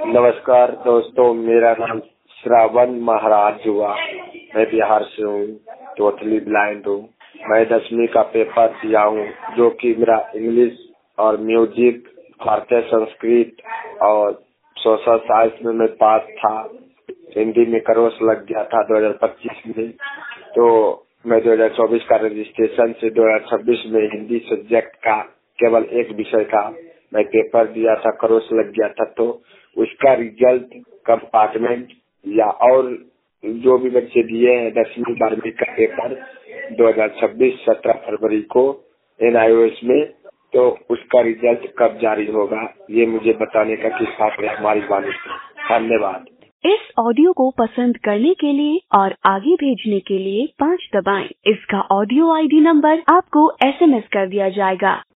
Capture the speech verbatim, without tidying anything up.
नमस्कार दोस्तों, मेरा नाम श्रावण महाराज हुआ। मैं बिहार से हूँ, टोटली ब्लाइंड हूँ। मैं दसवीं का पेपर दिया हूँ, जो कि मेरा इंग्लिश और म्यूजिक, भारतीय संस्कृत और सोशल साइंस में मैं पास था। हिंदी में क्रॉस लग गया था दो हज़ार पच्चीस में, तो मैं दो हज़ार चौबीस का रजिस्ट्रेशन से दो हज़ार छब्बीस में हिंदी सब्जेक्ट का केवल एक विषय का मैं पेपर दिया था, क्रॉस लग गया था। तो उसका रिजल्ट कंपार्टमेंट या और जो भी बच्चे दिए हैं दसवीं बारहवीं का पेपर दो हज़ार छब्बीस सत्रह फरवरी को एन आई ओ एस में, तो उसका रिजल्ट कब जारी होगा, ये मुझे बताने का किस्सा है हमारी वाणी से। धन्यवाद। इस ऑडियो को पसंद करने के लिए और आगे भेजने के लिए पाँच दबाएं। इसका ऑडियो आई डी नंबर आपको एस एम एस कर दिया जाएगा।